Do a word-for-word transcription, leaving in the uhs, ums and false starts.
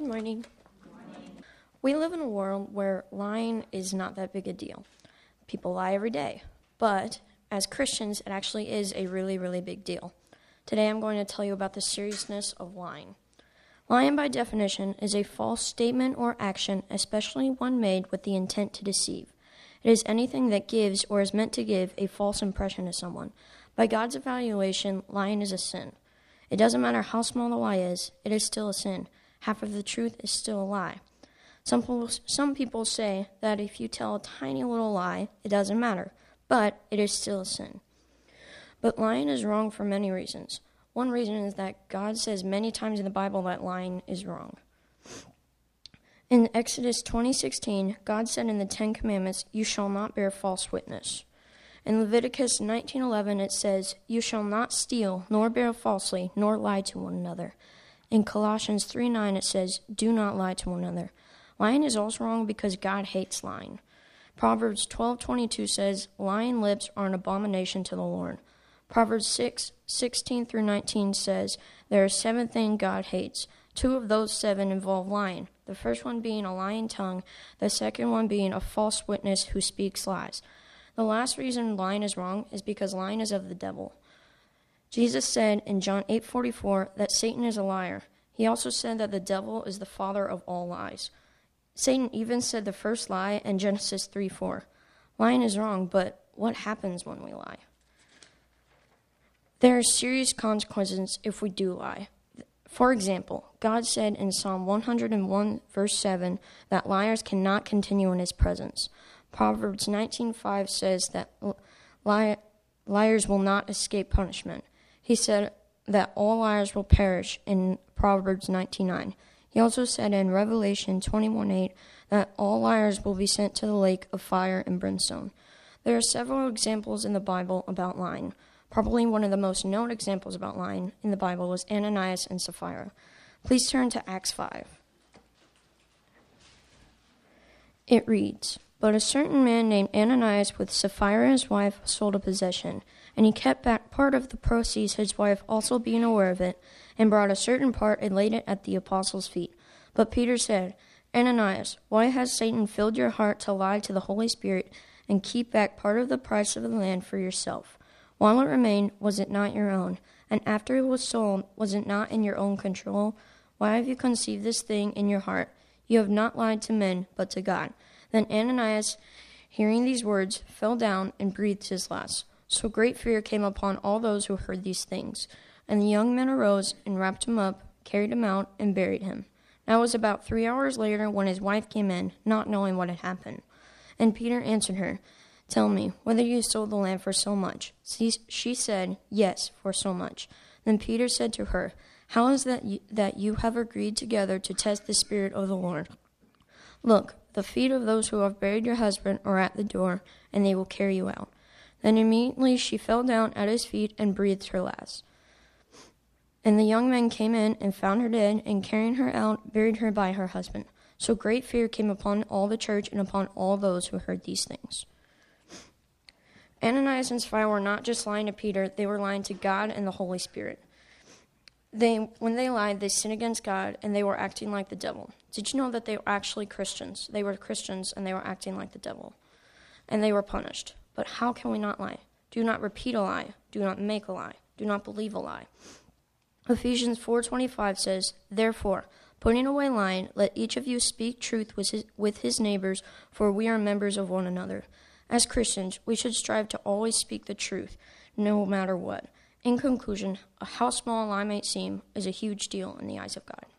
Good morning. We live in a world where lying is not that big a deal. People lie every day. But as Christians, it actually is a really, really big deal. Today I'm going to tell you about the seriousness of lying. Lying, by definition, is a false statement or action, especially one made with the intent to deceive. It is anything that gives or is meant to give a false impression to someone. By God's evaluation, lying is a sin. It doesn't matter how small the lie is, it is still a sin. Half of the truth is still a lie. Some people, some people say that if you tell a tiny little lie, it doesn't matter, but it is still a sin. But lying is wrong for many reasons. One reason is that God says many times in the Bible that lying is wrong. In Exodus twenty sixteen, God said in the Ten Commandments, "You shall not bear false witness." In Leviticus nineteen eleven, it says, "You shall not steal, nor bear falsely, nor lie to one another." In Colossians three nine, it says, "Do not lie to one another." Lying is also wrong because God hates lying. Proverbs twelve twenty-two says, "Lying lips are an abomination to the Lord." Proverbs six sixteen through nineteen says, "There are seven things God hates. Two of those seven involve lying. The first one being a lying tongue, the second one being a false witness who speaks lies." The last reason lying is wrong is because lying is of the devil. Jesus said in John eight forty-four that Satan is a liar. He also said that the devil is the father of all lies. Satan even said the first lie in Genesis three four. Lying is wrong, but what happens when we lie? There are serious consequences if we do lie. For example, God said in Psalm one hundred one, verse seven, that liars cannot continue in his presence. Proverbs nineteen five says that li- liars will not escape punishment. He said that all liars will perish in Proverbs nineteen nine. He also said in Revelation twenty-one eight that all liars will be sent to the lake of fire and brimstone. There are several examples in the Bible about lying. Probably one of the most known examples about lying in the Bible was Ananias and Sapphira. Please turn to Acts five. It reads, "But a certain man named Ananias with Sapphira his wife sold a possession, and he kept back part of the proceeds, his wife also being aware of it, and brought a certain part and laid it at the apostles' feet. But Peter said, 'Ananias, why has Satan filled your heart to lie to the Holy Spirit and keep back part of the price of the land for yourself? While it remained, was it not your own? And after it was sold, was it not in your own control? Why have you conceived this thing in your heart? You have not lied to men, but to God.' Then Ananias, hearing these words, fell down and breathed his last. So great fear came upon all those who heard these things. And the young men arose and wrapped him up, carried him out, and buried him. Now it was about three hours later when his wife came in, not knowing what had happened. And Peter answered her, 'Tell me, whether you sold the land for so much?' She said, 'Yes, for so much.' Then Peter said to her, 'How is that you, that you have agreed together to test the Spirit of the Lord? Look, the feet of those who have buried your husband are at the door, and they will carry you out.' Then immediately she fell down at his feet and breathed her last. And the young men came in and found her dead, and carrying her out, buried her by her husband. So great fear came upon all the church and upon all those who heard these things." Ananias and Sapphira were not just lying to Peter, they were lying to God and the Holy Spirit. They, when they lied, they sinned against God, and they were acting like the devil. Did you know that they were actually Christians? They were Christians, and they were acting like the devil. And they were punished. But how can we not lie? Do not repeat a lie. Do not make a lie. Do not believe a lie. Ephesians four twenty-five says, "Therefore, putting away lying, let each of you speak truth with his, with his neighbors, for we are members of one another." As Christians, we should strive to always speak the truth, no matter what. In conclusion, how small a lie might seem is a huge deal in the eyes of God.